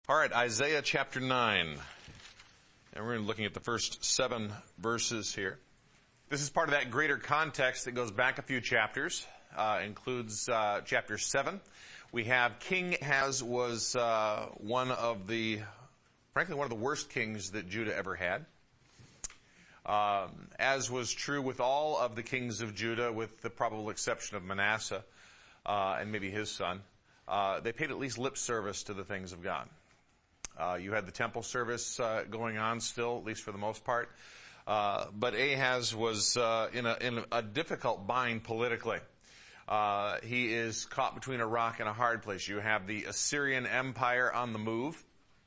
All right, Isaiah chapter 9. And we're looking at the first 7 verses here. This is part of that greater context that goes back a few chapters, includes chapter 7. We have King Ahaz was one of the worst kings that Judah ever had. As was true with all of the kings of Judah, with the probable exception of Manasseh and maybe his son. They paid at least lip service to the things of God. You had the temple service going on still, at least for the most part. But Ahaz was in a difficult bind politically. He is caught between a rock and a hard place. You have the Assyrian Empire on the move.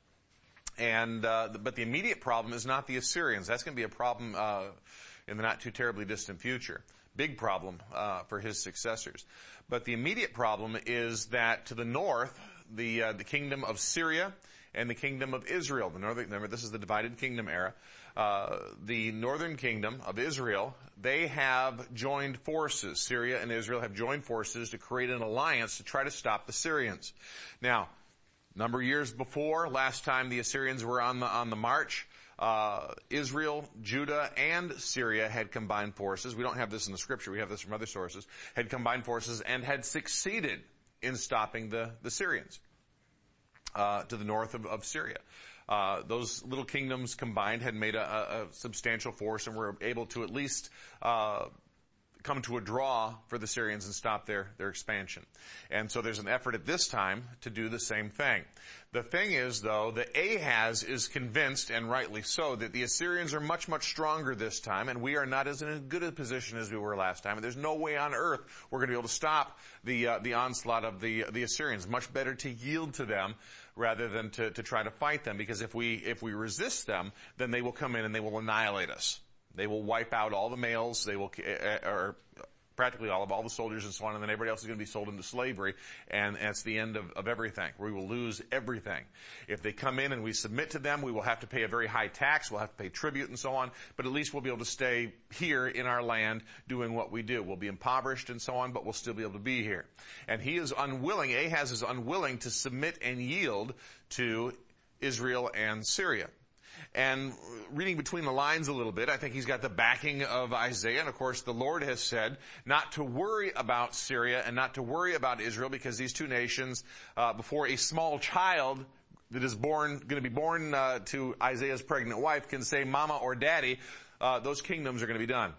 But the immediate problem is not the Assyrians. That's going to be a problem in the not too terribly distant future. Big problem for his successors. But the immediate problem is that to the north, the kingdom of Syria and the kingdom of Israel. Remember, this is the divided kingdom era. The northern kingdom of Israel, they have joined forces. Syria and Israel have joined forces to create an alliance to try to stop the Syrians. Now, number of years before, last time the Assyrians were on the march, Israel, Judah, and Syria had combined forces. We don't have this in the scripture. We have this from other sources. Had combined forces and had succeeded in stopping the Syrians to the north of Syria. Those little kingdoms combined had made a substantial force and were able to at least come to a draw for the Syrians and stop their expansion. And so there's an effort at this time to do the same thing. The thing is, though, that Ahaz is convinced, and rightly so, that the Assyrians are much, much stronger this time, and we are not as in as good a position as we were last time. And there's no way on earth we're going to be able to stop the onslaught of the Assyrians. Much better to yield to them rather than to try to fight them, because if we resist them, then they will come in and they will annihilate us. They will wipe out all the males, they will, or practically all the soldiers and so on, and then everybody else is going to be sold into slavery, and that's the end of everything. We will lose everything. If they come in and we submit to them, we will have to pay a very high tax, we'll have to pay tribute and so on, but at least we'll be able to stay here in our land doing what we do. We'll be impoverished and so on, but we'll still be able to be here. And Ahaz is unwilling to submit and yield to Israel and Syria. And reading between the lines a little bit, I think he's got the backing of Isaiah. And of course, the Lord has said not to worry about Syria and not to worry about Israel, because these two nations, before a small child that is going to be born to Isaiah's pregnant wife can say mama or daddy, those kingdoms are going to be done.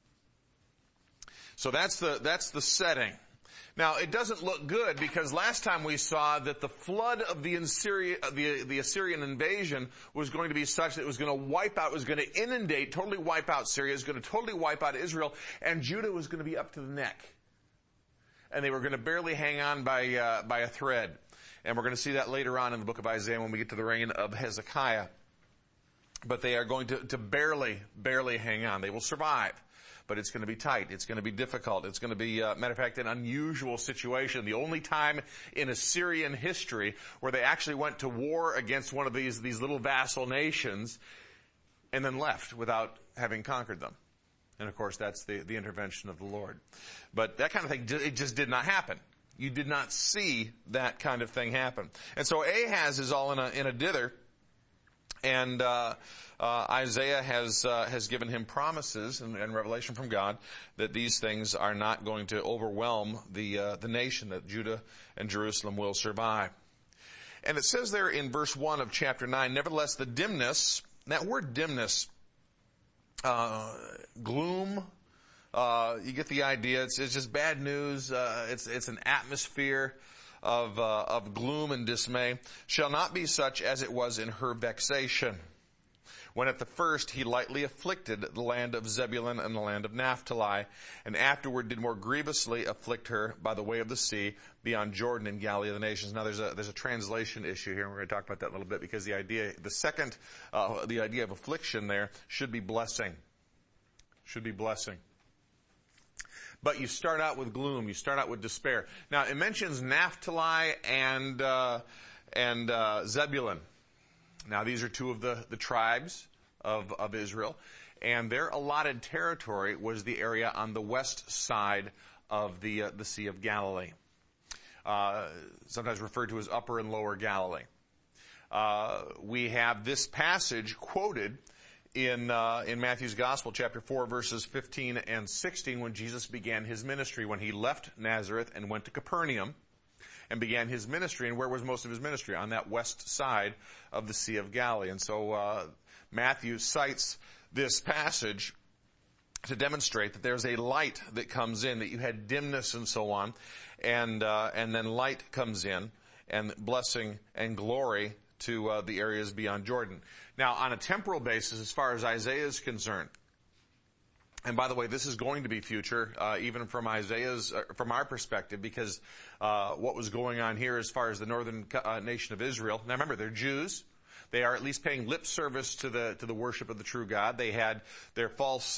So that's the setting. Now, it doesn't look good, because last time we saw that the flood of the Assyrian invasion was going to be such that it was going to wipe out, it was going to totally wipe out Syria, it was going to totally wipe out Israel, and Judah was going to be up to the neck. And they were going to barely hang on by a thread. And we're going to see that later on in the book of Isaiah when we get to the reign of Hezekiah. But they are going to barely hang on. They will survive. But it's going to be tight. It's going to be difficult. It's going to be, matter of fact, an unusual situation. The only time in Assyrian history where they actually went to war against one of these little vassal nations and then left without having conquered them. And of course, that's the intervention of the Lord. But that kind of thing, it just did not happen. You did not see that kind of thing happen. And so Ahaz is all in a dither. And Isaiah has given him promises and revelation from God that these things are not going to overwhelm the nation, that Judah and Jerusalem will survive. And it says there in verse 1 of chapter 9, nevertheless the dimness, that word dimness, gloom, you get the idea. It's just bad news. It's an atmosphere of gloom and dismay, shall not be such as it was in her vexation, when at the first he lightly afflicted the land of Zebulun and the land of Naphtali, and afterward did more grievously afflict her by the way of the sea, beyond Jordan and Galilee of the nations. Now there's a translation issue here, and we're going to talk about that in a little bit, because the idea of affliction there should be blessing. Should be blessing. But you start out with gloom. You start out with despair. Now, it mentions Naphtali and Zebulun. Now, these are two of the tribes of Israel. And their allotted territory was the area on the west side of the Sea of Galilee. Sometimes referred to as Upper and Lower Galilee. we have this passage quoted in Matthew's Gospel, chapter 4, verses 15 and 16, when Jesus began his ministry, when he left Nazareth and went to Capernaum and began his ministry. And where was most of his ministry? On that west side of the Sea of Galilee. And so Matthew cites this passage to demonstrate that there's a light that comes in, that you had dimness and so on, and then light comes in, and blessing and glory to the areas beyond Jordan. Now, on a temporal basis, as far as Isaiah is concerned, and by the way, this is going to be future, even from from our perspective, because what was going on here as far as the northern nation of Israel. Now remember, they're Jews. They are at least paying lip service to the worship of the true God. They had their false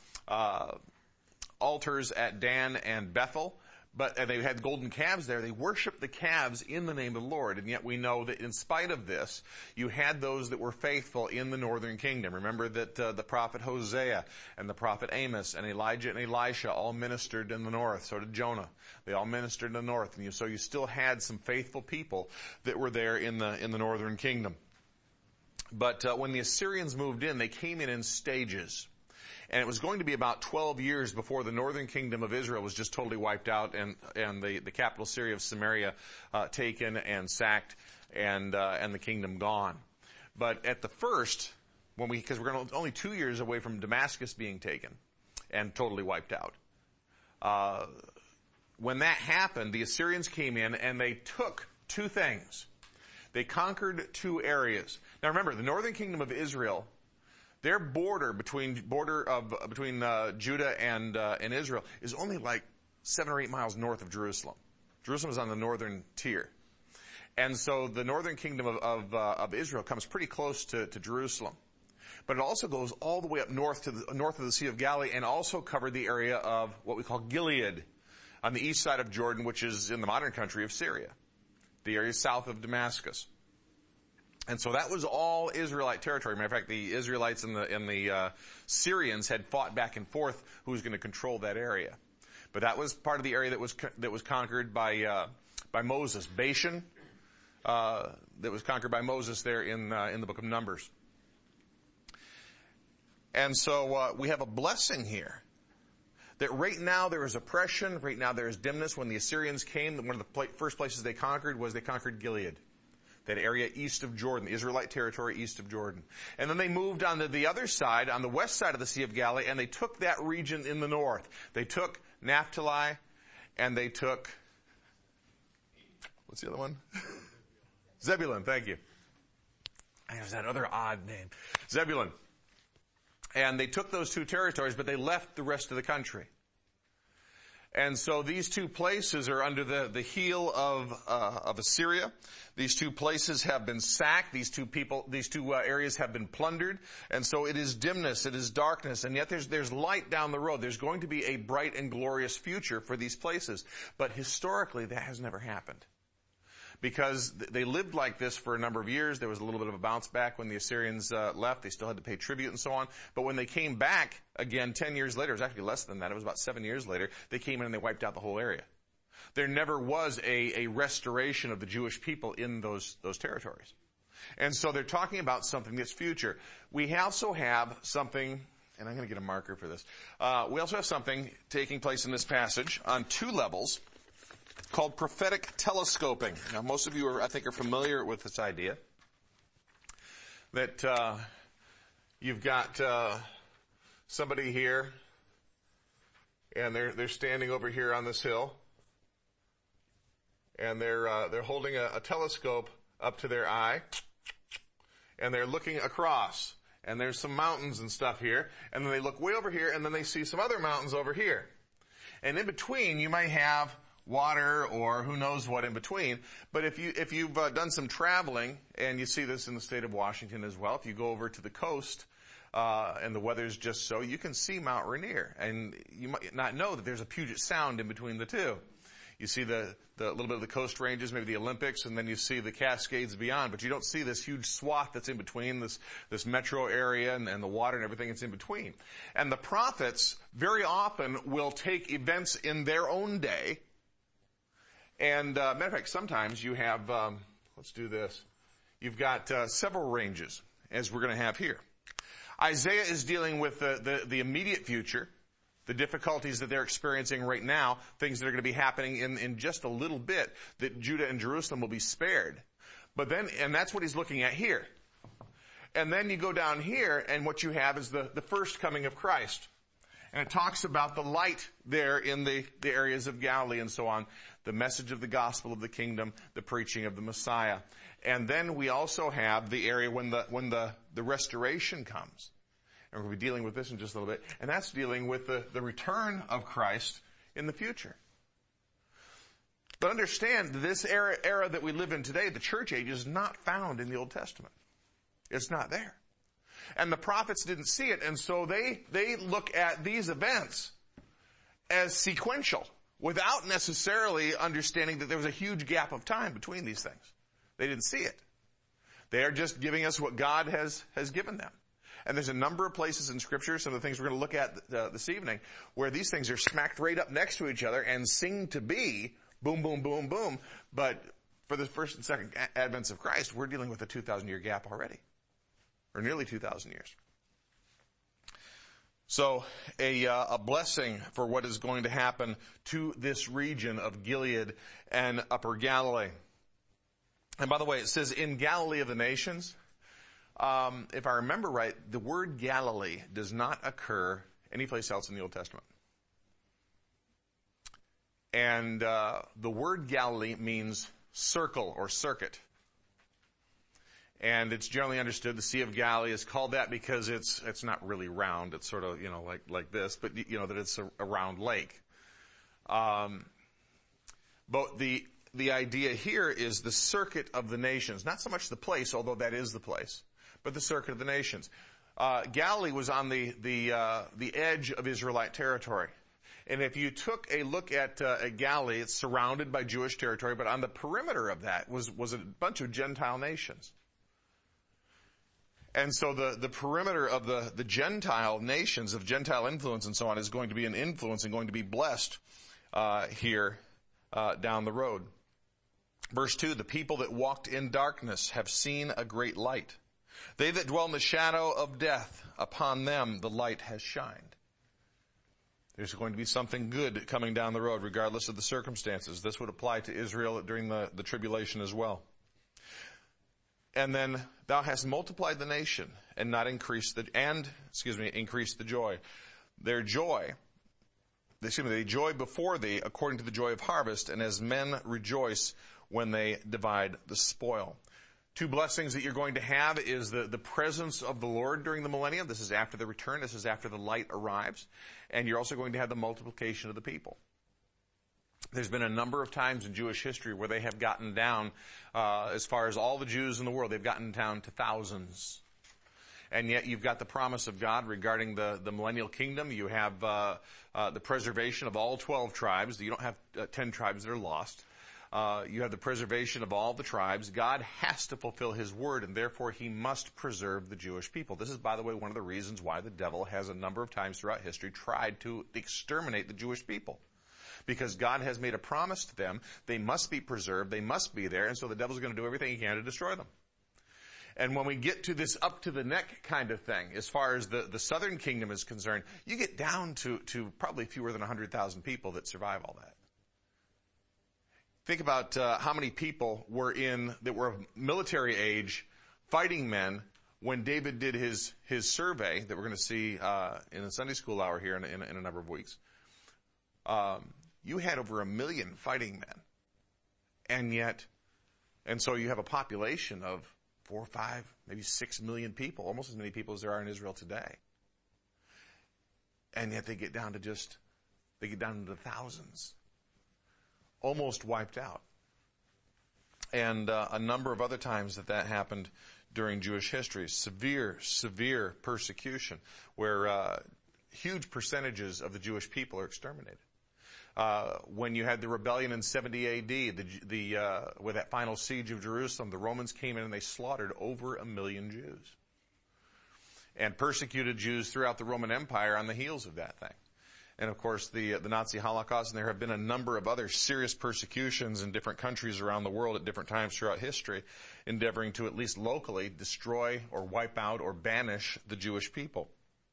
altars at Dan and Bethel, but they had golden calves there. They worshiped the calves in the name of the Lord, and yet we know that in spite of this, you had those that were faithful in the northern kingdom. Remember that the prophet Hosea and the prophet Amos and Elijah and Elisha all ministered in the north. So did Jonah. They all ministered in the north, and so you still had some faithful people that were there in the northern kingdom. But when the Assyrians moved in, they came in stages. And it was going to be about 12 years before the northern kingdom of Israel was just totally wiped out, and the capital city of Samaria taken and sacked, and the kingdom gone. But at the first, because we're only 2 years away from Damascus being taken and totally wiped out. When that happened, the Assyrians came in and they took two things. They conquered two areas. Now remember, the northern kingdom of Israel, their border between Judah and Israel is only like 7 or 8 miles north of Jerusalem. Jerusalem is on the northern tier. And so the northern kingdom of Israel comes pretty close to Jerusalem. But it also goes all the way up north to the north of the Sea of Galilee, and also covered the area of what we call Gilead on the east side of Jordan, which is in the modern country of Syria, the area south of Damascus. And so that was all Israelite territory. Matter of fact, the Israelites and the Syrians had fought back and forth who was going to control that area. But that was part of the area that was conquered by Moses. Bashan, that was conquered by Moses there in the book of Numbers. And so we have a blessing here. That right now there is oppression, right now there is dimness. When the Assyrians came, one of the first places they conquered Gilead. That area east of Jordan, the Israelite territory east of Jordan. And then they moved on to the other side, on the west side of the Sea of Galilee, and they took that region in the north. They took Naphtali, and they took, what's the other one? Zebulun, thank you. There's that other odd name. Zebulun. And they took those two territories, but they left the rest of the country. And so these two places are under the heel of Assyria. These two places have been sacked. These two areas have been plundered. And so it is dimness, it is darkness, and yet there's light down the road. There's going to be a bright and glorious future for these places. But historically, that has never happened. Because they lived like this for a number of years. There was a little bit of a bounce back when the Assyrians left. They still had to pay tribute and so on. But when they came back, again, 10 years later, it was actually less than that. It was about 7 years later, they came in and they wiped out the whole area. There never was a restoration of the Jewish people in those territories. And so they're talking about something that's future. We also have something, and I'm going to get a marker for this. We also have something taking place in this passage on two levels, called prophetic telescoping. Now, most of you I think are familiar with this idea. That you've got somebody here, and they're standing over here on this hill, and they're holding a telescope up to their eye, and they're looking across. And there's some mountains and stuff here, and then they look way over here, and then they see some other mountains over here. And in between, you might have water or who knows what in between. But if you've done some traveling, and you see this in the state of Washington as well, if you go over to the coast, and the weather's just so, you can see Mount Rainier. And you might not know that there's a Puget Sound in between the two. You see the little bit of the coast ranges, maybe the Olympics, and then you see the Cascades beyond, but you don't see this huge swath that's in between, this metro area and the water and everything that's in between. And the prophets very often will take events in their own day. And matter of fact, sometimes you have, let's do this. you've got several ranges, as we're going to have here. Isaiah is dealing with the immediate future, the difficulties that they're experiencing right now, things that are going to be happening in just a little bit, that Judah and Jerusalem will be spared. But then, and that's what he's looking at here. And then you go down here, and what you have is the first coming of Christ. And it talks about the light there in the areas of Galilee and so on, the message of the gospel of the kingdom, the preaching of the Messiah. And then we also have the area when the restoration comes. And we'll be dealing with this in just a little bit. And that's dealing with the return of Christ in the future. But understand, this era that we live in today, the church age, is not found in the Old Testament. It's not there. And the prophets didn't see it, and so they look at these events as sequential, without necessarily understanding that there was a huge gap of time between these things. They didn't see it. They are just giving us what God has given them. And there's a number of places in Scripture, some of the things we're going to look at this evening, where these things are smacked right up next to each other and seem to be boom, boom, boom, boom. But for the first and second advents of Christ, we're dealing with a 2,000-year gap already. Or nearly 2,000 years. So a blessing for what is going to happen to this region of Gilead and Upper Galilee. And by the way, it says in Galilee of the nations. If I remember right, the word Galilee does not occur anyplace else in the Old Testament. And the word Galilee means circle or circuit. And it's generally understood the Sea of Galilee is called that because it's not really round. It's sort of, like this, but that it's a round lake. But the idea here is the circuit of the nations. Not so much the place, although that is the place, but the circuit of the nations. Galilee was on the edge of Israelite territory. And if you took a look at Galilee, it's surrounded by Jewish territory, but on the perimeter of that was a bunch of Gentile nations. And so the perimeter of the Gentile nations, of Gentile influence and so on, is going to be an influence and going to be blessed here down the road. Verse 2, the people that walked in darkness have seen a great light. They that dwell in the shadow of death, upon them the light has shined. There's going to be something good coming down the road, regardless of the circumstances. This would apply to Israel during the tribulation as well. And then thou hast multiplied the nation and not increased increased the joy. They joy before thee according to the joy of harvest, and as men rejoice when they divide the spoil. Two blessings that you're going to have is the presence of the Lord during the millennium. This is after the return. This is after the light arrives. And you're also going to have the multiplication of the people. There's been a number of times in Jewish history where they have gotten down, as far as all the Jews in the world, they've gotten down to thousands. And yet you've got the promise of God regarding the millennial kingdom. You have the preservation of all 12 tribes. You don't have 10 tribes that are lost. You have the preservation of all the tribes. God has to fulfill His word, and therefore He must preserve the Jewish people. This is, by the way, one of the reasons why the devil has a number of times throughout history tried to exterminate the Jewish people. Because God has made a promise to them. They must be preserved. They must be there. And so the devil's going to do everything he can to destroy them. And when we get to this up to the neck kind of thing, as far as the southern kingdom is concerned, you get down to probably fewer than 100,000 people that survive all that. Think about how many people that were of military age, fighting men, when David did his survey that we're going to see in the Sunday school hour here in a number of weeks. You had over 1 million fighting men. And so you have a population of 4, 5, maybe 6 million people, almost as many people as there are in Israel today. And yet they get down into the thousands. Almost wiped out. And a number of other times that happened during Jewish history. Severe persecution where huge percentages of the Jewish people are exterminated. When you had the rebellion in 70 AD, with that final siege of Jerusalem, the Romans came in and they slaughtered over 1 million Jews. And persecuted Jews throughout the Roman Empire on the heels of that thing. and of course the Nazi Holocaust, and there have been a number of other serious persecutions in different countries around the world at different times throughout history, endeavoring to at least locally destroy or wipe out or banish the Jewish people.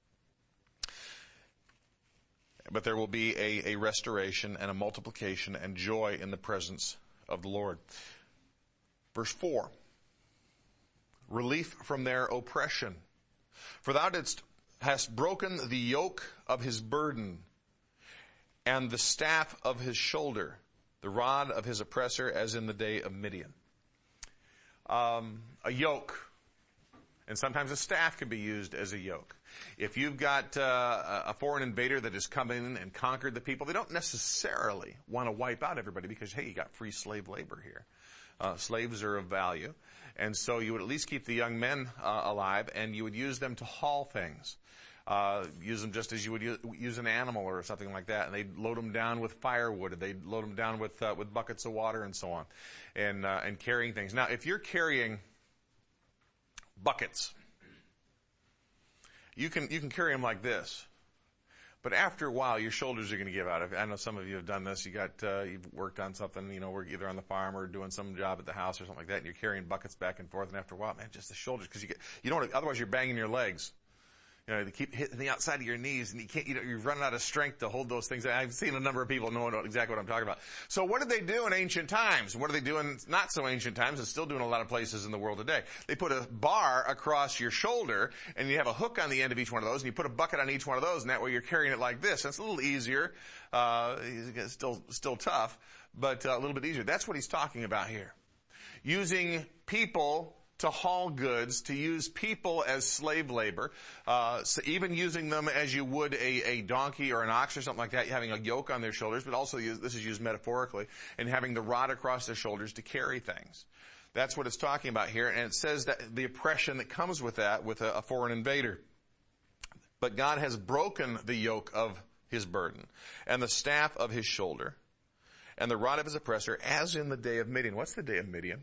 But there will be a restoration and a multiplication and joy in the presence of the Lord. Verse 4, relief from their oppression. For thou hast broken the yoke of his burden, and the staff of his shoulder, the rod of his oppressor, as in the day of Midian. A yoke, and sometimes a staff can be used as a yoke. If you've got a foreign invader that has come in and conquered the people, they don't necessarily want to wipe out everybody because, hey, you got free slave labor here. Slaves are of value. And so you would at least keep the young men alive, and you would use them to haul things. Use them just as you would use an animal or something like that. And they'd load them down with firewood, and they'd load them down with buckets of water and so on, and carrying things. Now, if you're carrying buckets, you can carry them like this. But after a while, your shoulders are going to give out. I know some of you have done this. You've worked on something, we're either on the farm or doing some job at the house or something like that, and you're carrying buckets back and forth, and after a while, man, just the shoulders, because you don't, otherwise you're banging your legs. They keep hitting the outside of your knees, and you can't, you're running out of strength to hold those things. I've seen a number of people know exactly what I'm talking about. So what did they do in ancient times? What are they doing not so ancient times and still doing a lot of places in the world today? They put a bar across your shoulder, and you have a hook on the end of each one of those, and you put a bucket on each one of those, and that way you're carrying it like this. That's a little easier. Still tough, but a little bit easier. That's what he's talking about here. Using people to haul goods, to use people as slave labor, so even using them as you would a donkey or an ox or something like that, having a yoke on their shoulders, but also this is used metaphorically, and having the rod across their shoulders to carry things. That's what it's talking about here, and it says that the oppression that comes with that, with a foreign invader. But God has broken the yoke of his burden, and the staff of his shoulder, and the rod of his oppressor, as in the day of Midian. What's the day of Midian?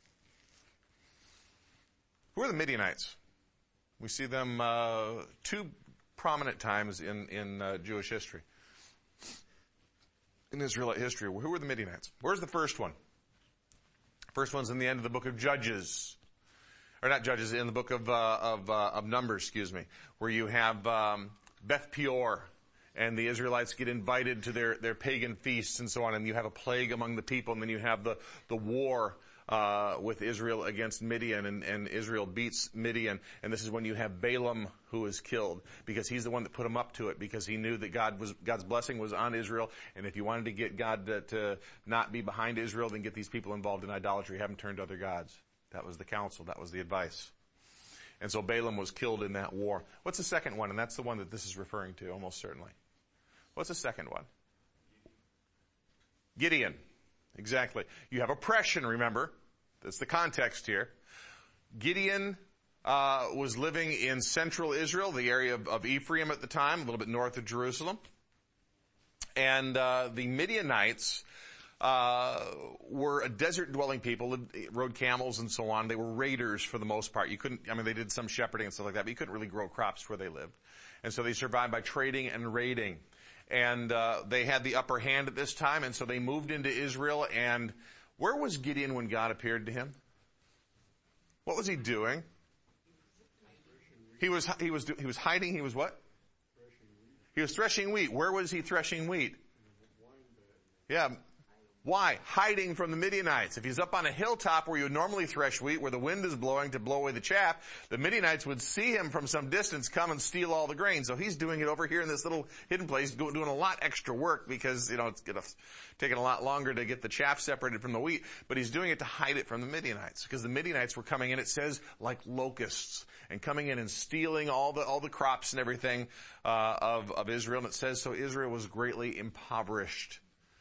Who are the Midianites? We see them two prominent times in Jewish history. In Israelite history. Who are the Midianites? Where's the first one? First one's in the end of the book of Judges. Or not Judges, in the book of Numbers, where you have Beth Peor, and the Israelites get invited to their pagan feasts and so on, and you have a plague among the people, and then you have the war with Israel against Midian, and Israel beats Midian, and this is when you have Balaam who is killed, because he's the one that put him up to it, because he knew that God's blessing was on Israel, and if you wanted to get God to not be behind Israel, then get these people involved in idolatry, have them turn to other gods. That was the counsel, that was the advice. And so Balaam was killed in that war. What's the second one? And that's the one that this is referring to, almost certainly. What's the second one? Gideon. Exactly. You have oppression, remember. That's the context here. Gideon was living in central Israel, the area of Ephraim at the time, a little bit north of Jerusalem. And the Midianites were a desert-dwelling people, rode camels and so on. They were raiders for the most part. They did some shepherding and stuff like that, but you couldn't really grow crops where they lived. And so they survived by trading and raiding. And they had the upper hand at this time, and so they moved into Israel. And where was Gideon when God appeared to him? What was he doing? He was hiding. He was what? He was threshing wheat. Where was he threshing wheat? Yeah. Why? Hiding from the Midianites. If he's up on a hilltop where you would normally thresh wheat, where the wind is blowing to blow away the chaff, the Midianites would see him from some distance come and steal all the grain. So he's doing it over here in this little hidden place, doing a lot extra work because, it's taking a lot longer to get the chaff separated from the wheat, but he's doing it to hide it from the Midianites, because the Midianites were coming in, it says, like locusts, and coming in and stealing all the crops and everything, of Israel. And it says, so Israel was greatly impoverished.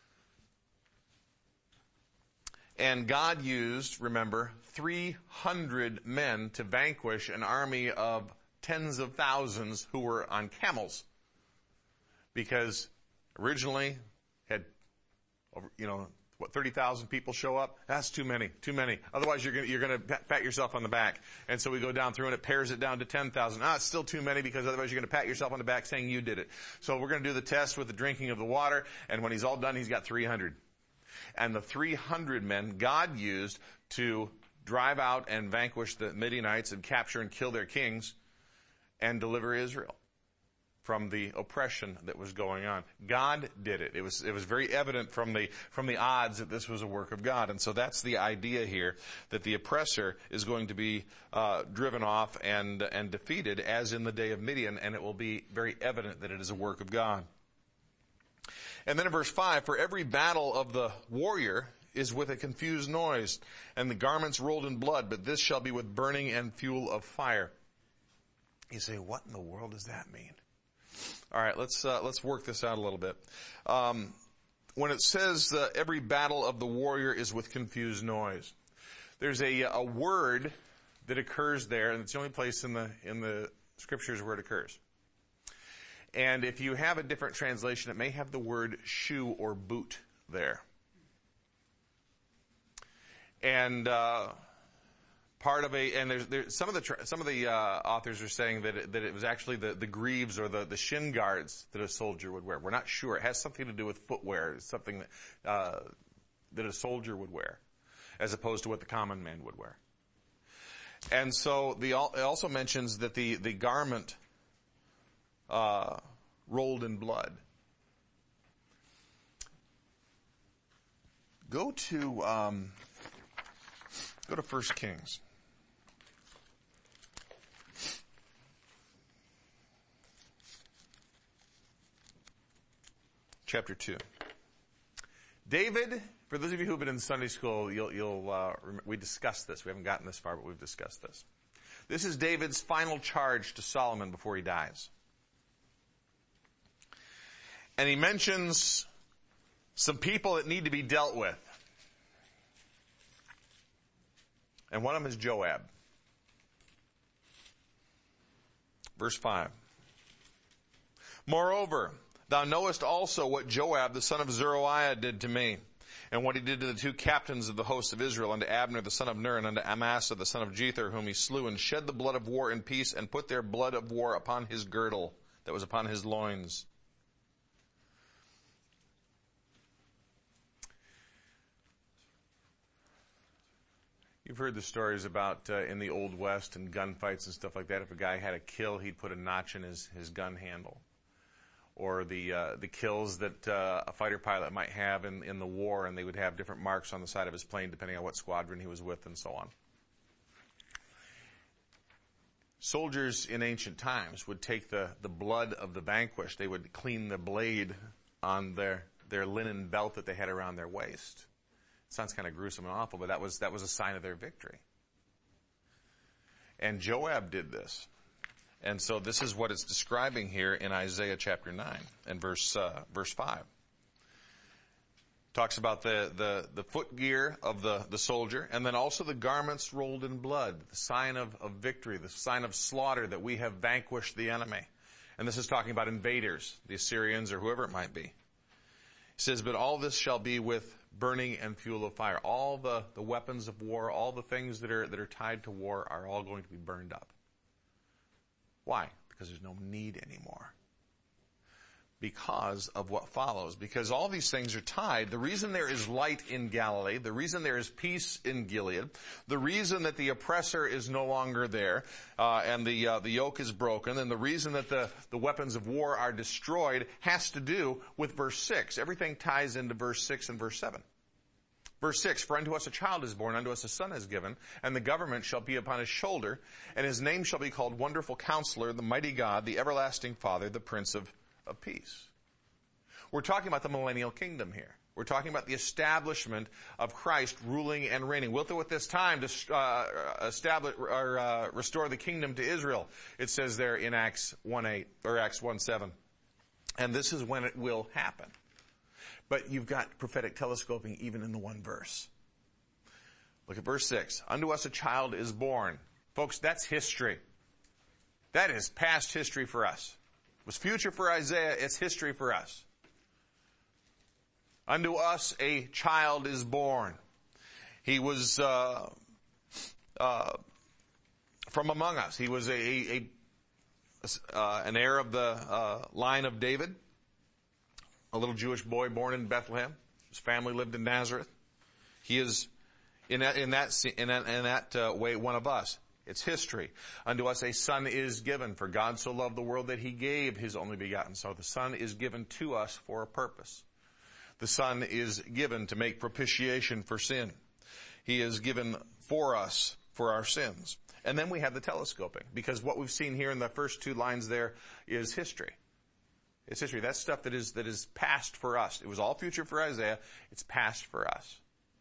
And God used, remember, 300 men to vanquish an army of tens of thousands who were on camels. Because originally had, 30,000 people show up? That's too many. Otherwise you're gonna pat yourself on the back. And so we go down through and it pares it down to 10,000. It's still too many because otherwise you're gonna pat yourself on the back saying you did it. So we're gonna do the test with the drinking of the water, and when he's all done, he's got 300. And the 300 men God used to drive out and vanquish the Midianites and capture and kill their kings and deliver Israel from the oppression that was going on. God did it. It was very evident from the odds that this was a work of God. And so that's the idea here, that the oppressor is going to be driven off and defeated as in the day of Midian, and it will be very evident that it is a work of God. And then in verse 5, for every battle of the warrior is with a confused noise, and the garments rolled in blood, but this shall be with burning and fuel of fire. You say, what in the world does that mean? All right, let's work this out a little bit. When it says every battle of the warrior is with confused noise, there's a word that occurs there, and it's the only place in the scriptures where it occurs. And if you have a different translation, it may have the word shoe or boot there. And some of the authors are saying that it was actually the greaves or the shin guards that a soldier would wear. We're not sure. It has something to do with footwear. It's something that a soldier would wear, as opposed to what the common man would wear. And so it also mentions that the garment rolled in blood. Go to 1 Kings. Chapter 2. David, for those of you who've been in Sunday school, we discussed this. We haven't gotten this far, but we've discussed this. This is David's final charge to Solomon before he dies. And he mentions some people that need to be dealt with. And one of them is Joab. Verse 5. Moreover, thou knowest also what Joab the son of Zeruiah did to me, and what he did to the two captains of the host of Israel, unto Abner the son of Ner, and unto Amasa the son of Jether, whom he slew, and shed the blood of war in peace, and put their blood of war upon his girdle, that was upon his loins. You've heard the stories about in the Old West and gunfights and stuff like that. If a guy had a kill, he'd put a notch in his gun handle. Or the kills that a fighter pilot might have in the war, and they would have different marks on the side of his plane depending on what squadron he was with and so on. Soldiers in ancient times would take the blood of the vanquished. They would clean the blade on their linen belt that they had around their waist. It sounds kind of gruesome and awful, but that was a sign of their victory. And Joab did this. And so this is what it's describing here in Isaiah chapter 9 and verse 5. Talks about the footgear of the soldier, and then also the garments rolled in blood, the sign of victory, the sign of slaughter, that we have vanquished the enemy. And this is talking about invaders, the Assyrians or whoever it might be. It says, but all this shall be with burning and fuel of fire. All the weapons of war, all the things that are tied to war are all going to be burned up. Why? Because there's no need anymore. Because of what follows. Because all these things are tied. The reason there is light in Galilee, the reason there is peace in Gilead, the reason that the oppressor is no longer there, and the yoke is broken, and the reason that the weapons of war are destroyed has to do with verse 6. Everything ties into verse 6 and verse 7. Verse 6, for unto us a child is born, unto us a son is given, and the government shall be upon his shoulder, and his name shall be called Wonderful Counselor, the Mighty God, the Everlasting Father, the Prince of Peace. We're talking about the millennial kingdom here. We're talking about the establishment of Christ ruling and reigning. Wilt thou at this time establish or restore the kingdom to Israel? It says there in Acts 1:8 or Acts 1:7. And this is when it will happen. But you've got prophetic telescoping even in the one verse. Look at verse 6. Unto us a child is born. Folks, that's history. That is past history for us. It was future for Isaiah. It's history for us. Unto us a child is born. He was from among us. He was an heir of the line of David, a little Jewish boy born in Bethlehem. His family lived in Nazareth. He is in that way one of us. It's history. Unto us a son is given, for God so loved the world that he gave his only begotten. So the son is given to us for a purpose. The son is given to make propitiation for sin. He is given for us for our sins. And then we have the telescoping, because what we've seen here in the first two lines there is history. It's history. That's stuff that is past for us. It was all future for Isaiah. It's past for us.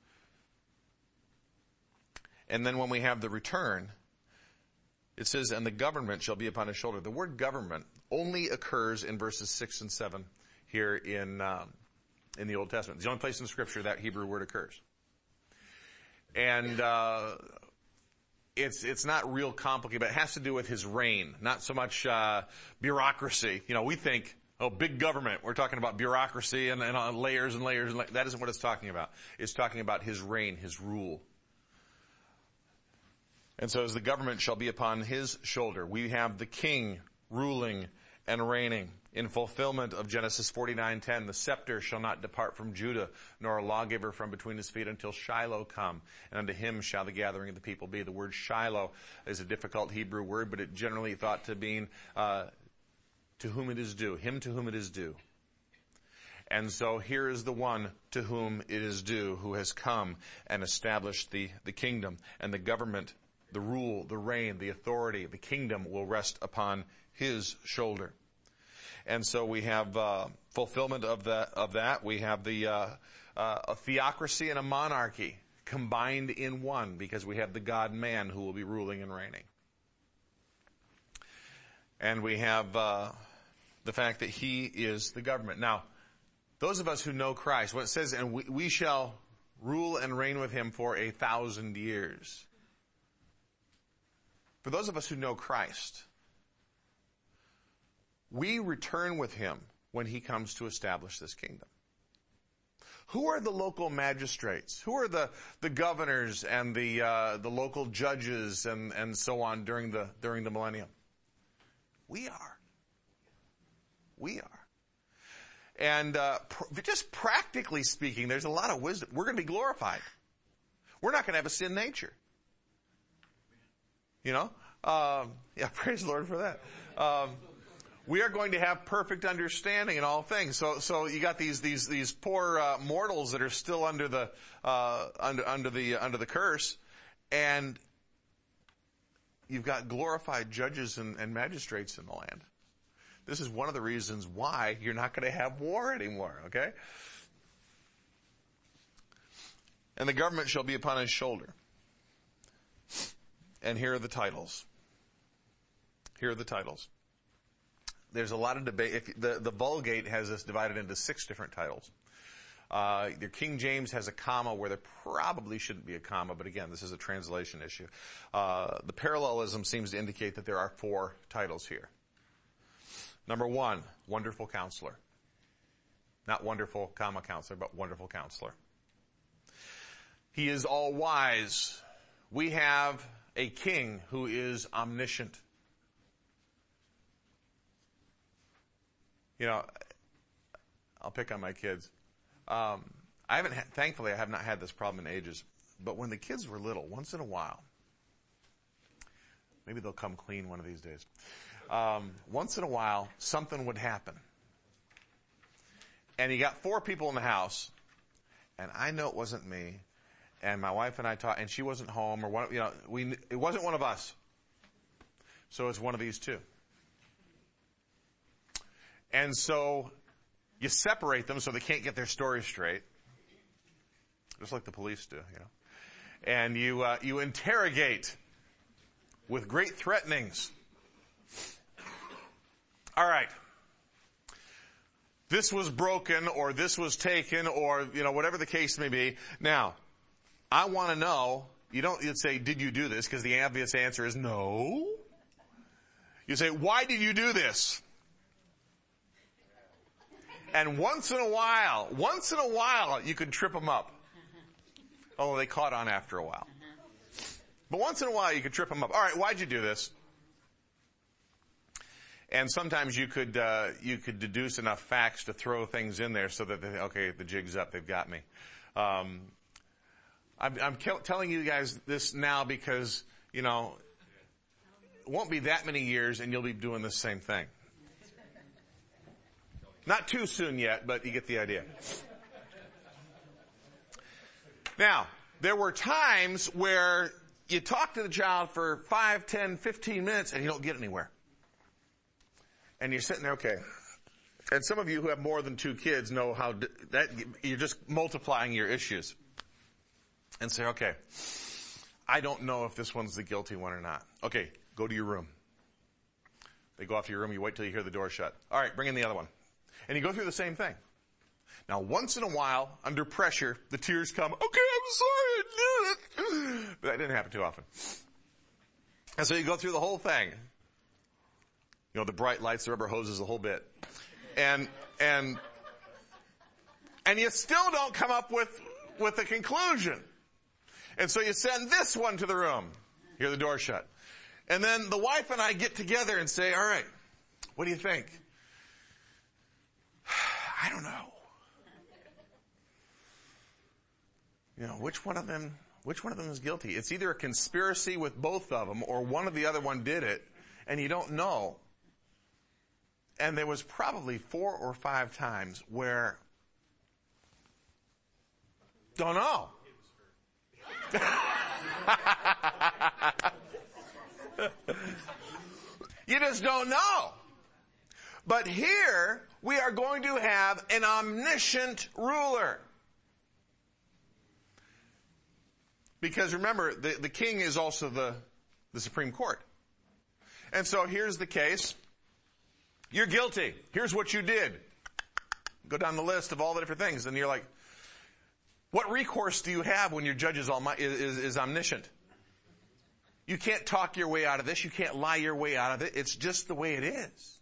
And then when we have the return, it says, and the government shall be upon his shoulder. The word government only occurs in verses 6 and 7 here in the Old Testament. It's the only place in Scripture that Hebrew word occurs. And it's not real complicated, but it has to do with his reign, not so much bureaucracy. You know, we think, oh, big government. We're talking about bureaucracy and layers and layers. And that isn't what it's talking about. It's talking about his reign, his rule. And so as the government shall be upon his shoulder, we have the king ruling and reigning. In fulfillment of Genesis 49:10, the scepter shall not depart from Judah, nor a lawgiver from between his feet until Shiloh come, and unto him shall the gathering of the people be. The word Shiloh is a difficult Hebrew word, but it generally thought to mean to whom it is due, him to whom it is due. And so here is the one to whom it is due, who has come and established the kingdom, and the government, the rule, the reign, the authority, the kingdom will rest upon his shoulder. And so we have fulfillment of that. We have a theocracy and a monarchy combined in one, because we have the God-man who will be ruling and reigning. And we have the fact that he is the government. Now, those of us who know Christ, when it says, and we shall rule and reign with him for 1,000 years. For those of us who know Christ, we return with him when he comes to establish this kingdom. Who are the local magistrates? Who are the governors and the local judges and so on during the millennium? We are. We are. And just practically speaking, there's a lot of wisdom. We're going to be glorified. We're not going to have a sin nature. You know? Yeah, praise the Lord for that. We are going to have perfect understanding in all things. So you got these poor mortals that are still under the curse, and you've got glorified judges and magistrates in the land. This is one of the reasons why you're not going to have war anymore. Okay. And the government shall be upon his shoulder. And here are the titles. Here are the titles. There's a lot of debate. The Vulgate has this divided into 6 different titles. The King James has a comma where there probably shouldn't be a comma, but again, this is a translation issue. The parallelism seems to indicate that there are 4 titles here. Number 1, Wonderful Counselor. Not Wonderful, Counselor, but Wonderful Counselor. He is all wise. We have a king who is omniscient. You know, I'll pick on my kids. Thankfully, I have not had this problem in ages. But when the kids were little, once in a while, maybe they'll come clean one of these days. Once in a while, something would happen. And you got 4 people in the house, and I know it wasn't me. And my wife and I talked, and she wasn't home, or one, it wasn't one of us. So it's one of these 2. And so you separate them so they can't get their story straight, just like the police do, you know. And you interrogate with great threatenings. All right. This was broken, or this was taken, or whatever the case may be. Now, I want to know. You'd say, "Did you do this?" Because the obvious answer is no. You say, "Why did you do this?" And once in a while, you could trip them up. Although they caught on after a while. But once in a while, you could trip them up. All right, why'd you do this? And sometimes you could deduce enough facts to throw things in there so that, okay, the jig's up, they've got me. I'm telling you guys this now because, it won't be that many years and you'll be doing the same thing. Not too soon yet, but you get the idea. Now, there were times where you talk to the child for 5, 10, 15 minutes and you don't get anywhere. And you're sitting there, okay. And some of you who have more than 2 kids know how that you're just multiplying your issues. And say, okay, I don't know if this one's the guilty one or not. Okay, go to your room. They go off to your room, you wait till you hear the door shut. All right, bring in the other one. And you go through the same thing. Now, once in a while, under pressure, the tears come, okay, I'm sorry, I did it. But that didn't happen too often. And so you go through the whole thing. The bright lights, the rubber hoses, the whole bit. And you still don't come up with a conclusion. And so you send this one to the room. Hear the door shut. And then the wife and I get together and say, all right, what do you think? I don't know. Which one of them is guilty? It's either a conspiracy with both of them or one or the other one did it and you don't know. And there was probably 4 or 5 times where, don't know. You just don't know. But here, we are going to have an omniscient ruler. Because remember, the king is also the Supreme Court. And so here's the case. You're guilty. Here's what you did. Go down the list of all the different things. And you're like, what recourse do you have when your judge is omniscient? You can't talk your way out of this. You can't lie your way out of it. It's just the way it is.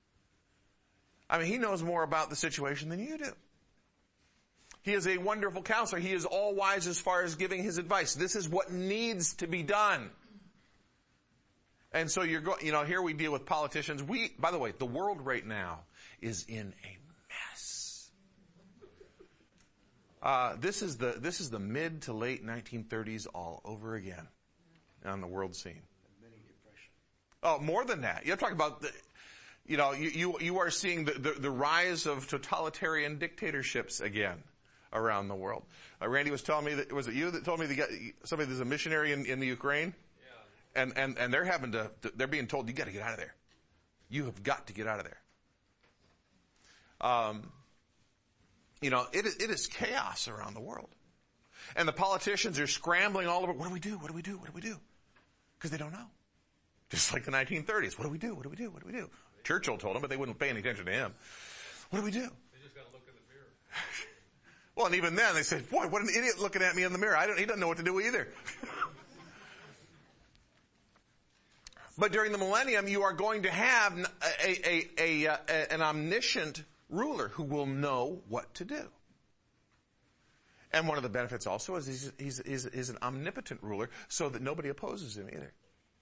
He knows more about the situation than you do. He is a wonderful counselor. He is all wise as far as giving his advice. This is what needs to be done. And so here we deal with politicians. By the way, the world right now is in a mess. This is the mid to late 1930s all over again on the world scene. Oh, more than that. You're talking about you are seeing the rise of totalitarian dictatorships again around the world. Randy was telling me that, was it you that told me there's a missionary in the Ukraine? Yeah. And they're being told, you gotta get out of there. You have got to get out of there. It is chaos around the world. And the politicians are scrambling all over, what do we do? What do we do? What do we do? Because they don't know. Just like the 1930s. What do we do? What do we do? What do we do? Churchill told them, but they wouldn't pay any attention to him. What do we do? They just got to look in the mirror. Well, and even then they said, boy, what an idiot looking at me in the mirror. He doesn't know what to do either. But during the millennium, you are going to have an omniscient ruler who will know what to do. And one of the benefits also is he's an omnipotent ruler so that nobody opposes him either.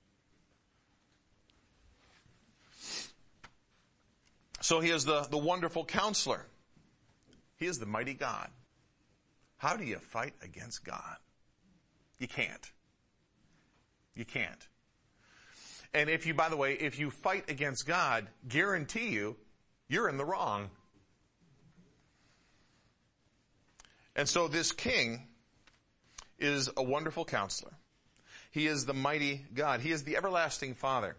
So he is the wonderful counselor. He is the mighty God. How do you fight against God? You can't. You can't. And if you fight against God, guarantee you're in the wrong. And so this king is a wonderful counselor. He is the mighty God. He is the everlasting Father.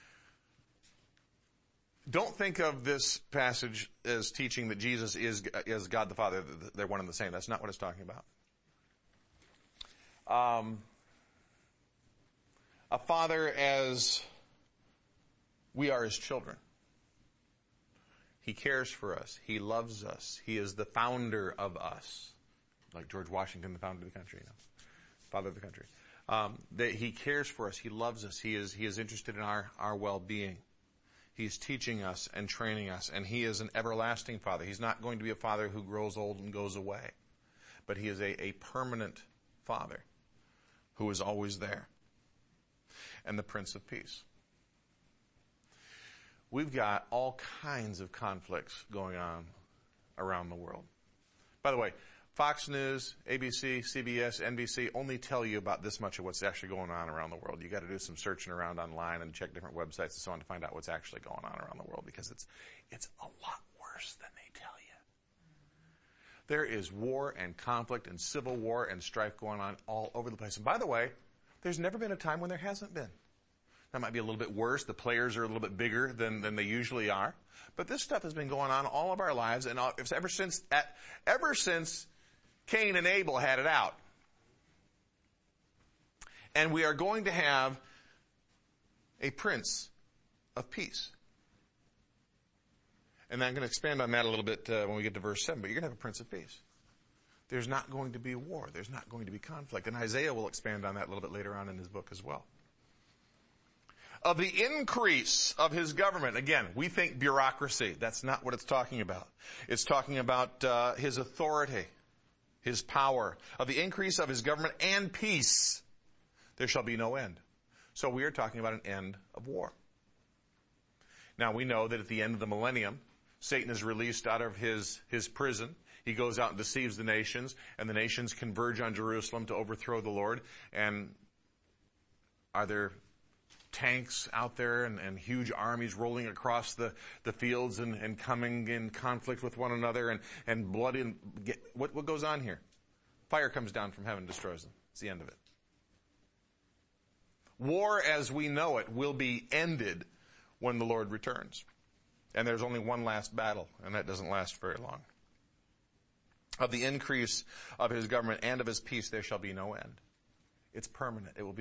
Don't think of this passage as teaching that Jesus is God the Father. They're one and the same. That's not what it's talking about. A father as we are his children. He cares for us. He loves us. He is the founder of us. Like George Washington, the founder of the country, father of the country. That he cares for us. He loves us. He is interested in our well-being. He's teaching us and training us, and He is an everlasting Father. He's not going to be a Father who grows old and goes away, but He is a permanent Father who is always there, and the Prince of Peace. We've got all kinds of conflicts going on around the world. By the way, Fox News, ABC, CBS, NBC only tell you about this much of what's actually going on around the world. You got to do some searching around online and check different websites and so on to find out what's actually going on around the world, because it's a lot worse than they tell you. There is war and conflict and civil war and strife going on all over the place. And by the way, there's never been a time when there hasn't been. That might be a little bit worse. The players are a little bit bigger than they usually are. But this stuff has been going on all of our lives, and ever since Cain and Abel had it out. And we are going to have a Prince of Peace. And I'm going to expand on that a little bit when we get to verse 7. But you're going to have a Prince of Peace. There's not going to be war. There's not going to be conflict. And Isaiah will expand on that a little bit later on in his book as well. Of the increase of his government. Again, we think bureaucracy. That's not what it's talking about. It's talking about his authority, his power. Of the increase of his government and peace, there shall be no end. So we are talking about an end of war. Now we know that at the end of the millennium, Satan is released out of his prison. He goes out and deceives the nations, and the nations converge on Jerusalem to overthrow the Lord. And are there tanks out there and huge armies rolling across the fields and coming in conflict with one another and blood what goes on here? Fire comes down from heaven and destroys them. It's the end of it. War as we know it will be ended when the Lord returns. And there's only one last battle, and that doesn't last very long. Of the increase of his government and of his peace there shall be no end. It's permanent. It will be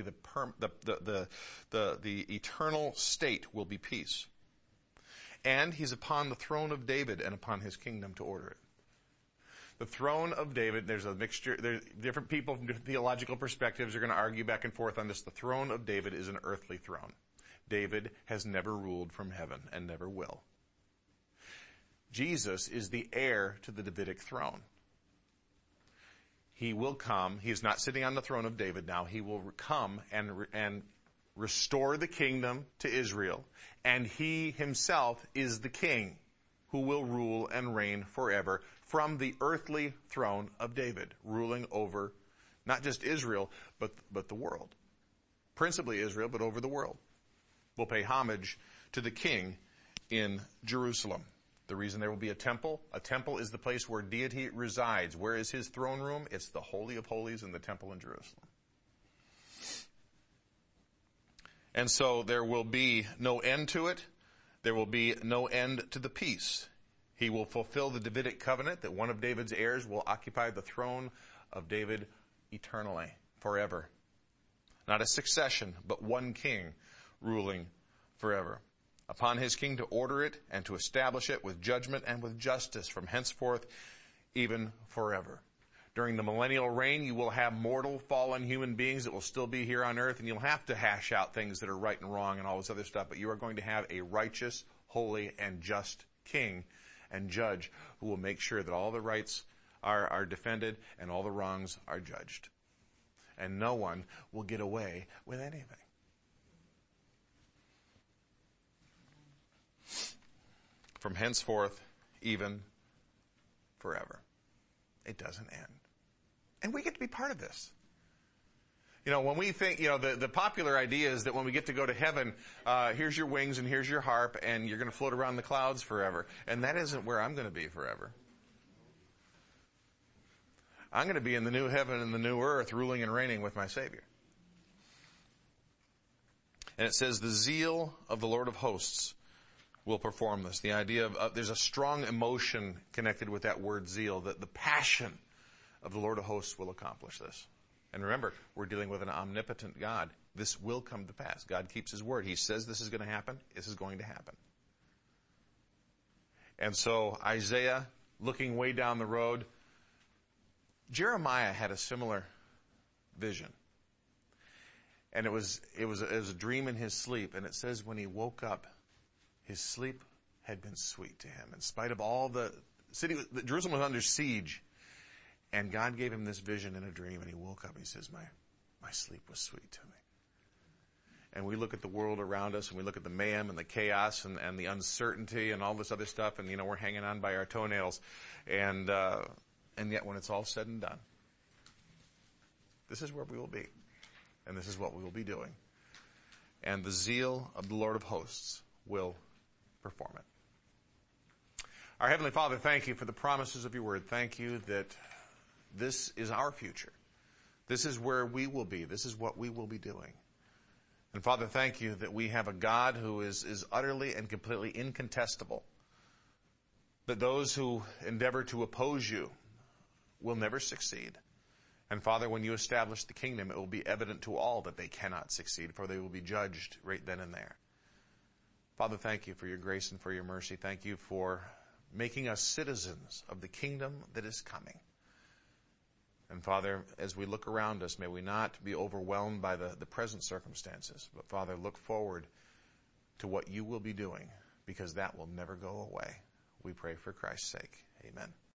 the eternal state will be peace. And he's upon the throne of David and upon his kingdom to order it. The throne of David, there's a mixture, different people from different theological perspectives are going to argue back and forth on this. The throne of David is an earthly throne. David has never ruled from heaven and never will. Jesus is the heir to the Davidic throne. He will come. He is not sitting on the throne of David now. He will come and restore the kingdom to Israel. And he himself is the king who will rule and reign forever from the earthly throne of David, ruling over not just Israel, but the world. Principally Israel, but over the world. We'll pay homage to the king in Jerusalem. The reason there will be a temple is the place where deity resides. Where is his throne room? It's the Holy of Holies in the temple in Jerusalem. And so there will be no end to it. There will be no end to the peace. He will fulfill the Davidic covenant that one of David's heirs will occupy the throne of David eternally, forever. Not a succession, but one king ruling forever. Upon his king to order it and to establish it with judgment and with justice from henceforth, even forever. During the millennial reign, you will have mortal, fallen human beings that will still be here on earth, and you'll have to hash out things that are right and wrong and all this other stuff, but you are going to have a righteous, holy, and just king and judge who will make sure that all the rights are defended and all the wrongs are judged. And no one will get away with anything. From henceforth, even forever. It doesn't end. And we get to be part of this. You know, when we think, the popular idea is that when we get to go to heaven, here's your wings and here's your harp and you're going to float around the clouds forever. And that isn't where I'm going to be forever. I'm going to be in the new heaven and the new earth, ruling and reigning with my Savior. And it says, the zeal of the Lord of hosts will perform this. The idea of there's a strong emotion connected with that word zeal, that the passion of the Lord of hosts will accomplish this. And remember, we're dealing with an omnipotent God. This will come to pass. God keeps his word. He says this is going to happen. This is going to happen. And so Isaiah, looking way down the road, Jeremiah had a similar vision. And it was a dream in his sleep. And it says when he woke up, his sleep had been sweet to him. In spite of all Jerusalem was under siege. And God gave him this vision in a dream, and he woke up. He says, my sleep was sweet to me. And we look at the world around us, and we look at the mayhem and the chaos and the uncertainty and all this other stuff, and, we're hanging on by our toenails. And yet when it's all said and done, this is where we will be. And this is what we will be doing. And the zeal of the Lord of hosts will perform it. Our Heavenly Father, thank you for the promises of your word. Thank you that this is our future. This is where we will be. This is what we will be doing. And Father, thank you that we have a God who is utterly and completely incontestable. That those who endeavor to oppose you will never succeed. And Father, when you establish the kingdom, it will be evident to all that they cannot succeed, for they will be judged right then and there. Father, thank you for your grace and for your mercy. Thank you for making us citizens of the kingdom that is coming. And Father, as we look around us, may we not be overwhelmed by the present circumstances, but Father, look forward to what you will be doing, because that will never go away. We pray for Christ's sake. Amen.